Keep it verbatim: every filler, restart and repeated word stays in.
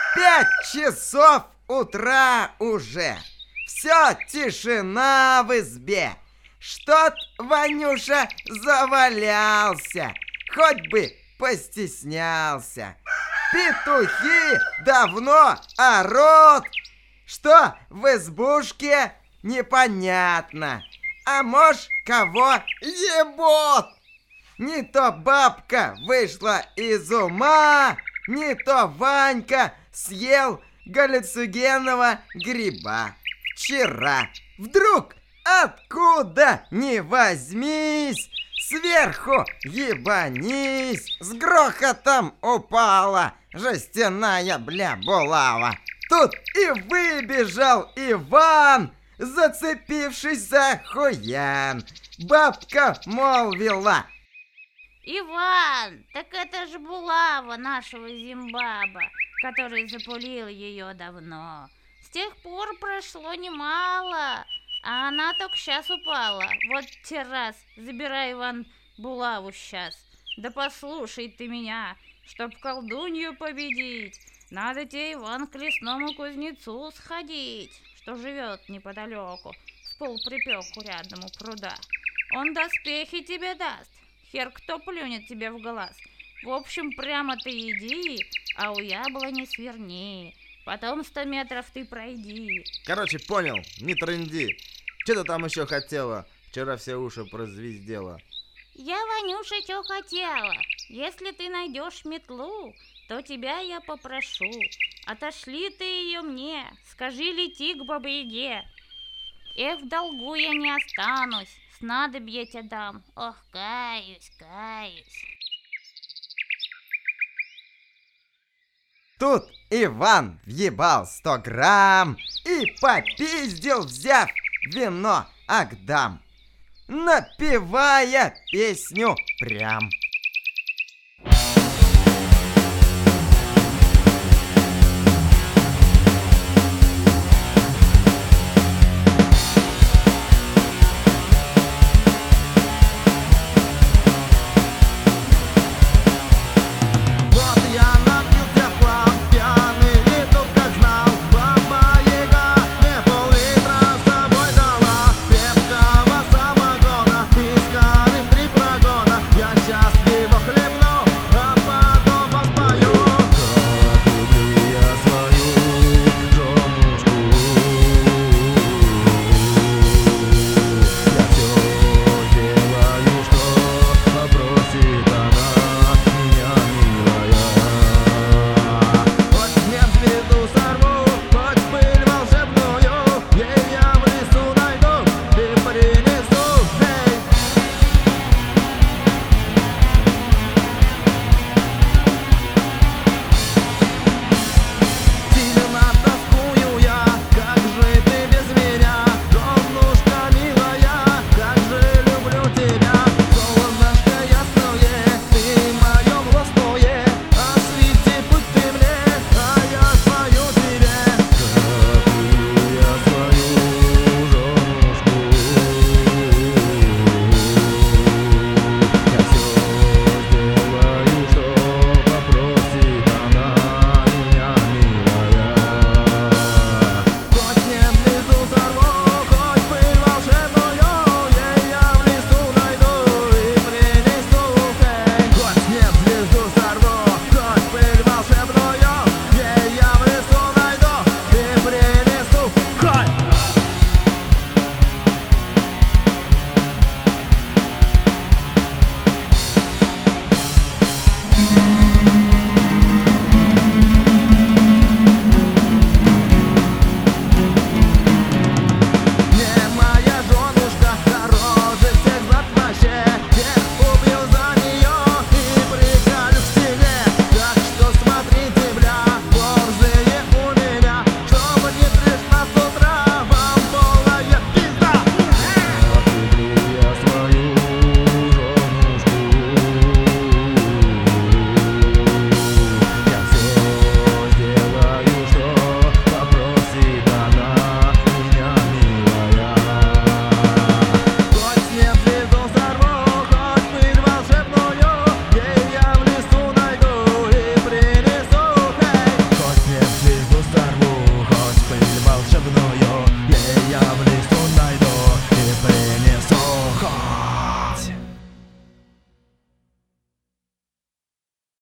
Пять часов утра уже. Все тишина в избе. Что-то Ванюша завалялся. Хоть бы постеснялся. Петухи давно орут. Что в избушке непонятно. А может, кого ебут. Не то бабка вышла из ума, не то Ванька съел галлюциногенного гриба. Вчера вдруг откуда ни возьмись, сверху ебанись, с грохотом упала жестяная бля булава. Тут и выбежал Иван, зацепившись за хуян. Бабка молвила: Иван, так это же булава нашего Зимбаба, который запулил ее давно. С тех пор прошло немало, а она только сейчас упала. Вот те раз, забирай, Иван, булаву сейчас. Да послушай ты меня, чтоб колдунью победить, надо тебе, Иван, к лесному кузнецу сходить, что живет неподалеку, с полуприпеку рядом у пруда. Он доспехи тебе даст, хер кто плюнет тебе в глаз. В общем, прямо ты иди, а у яблони сверни. Потом сто метров ты пройди. Короче, понял, не трынди. Че ты там еще хотела? Вчера все уши прозвездела. Я, Ванюша, что хотела. Если ты найдешь метлу, то тебя я попрошу. Отошли ты ее мне, скажи, лети к Бабе-Яге. Эх, в долгу я не останусь, снадобье тебе дам. Ох, каюсь, каюсь. Тут Иван въебал сто грамм и попиздил, взяв вино Агдам, напевая песню прям.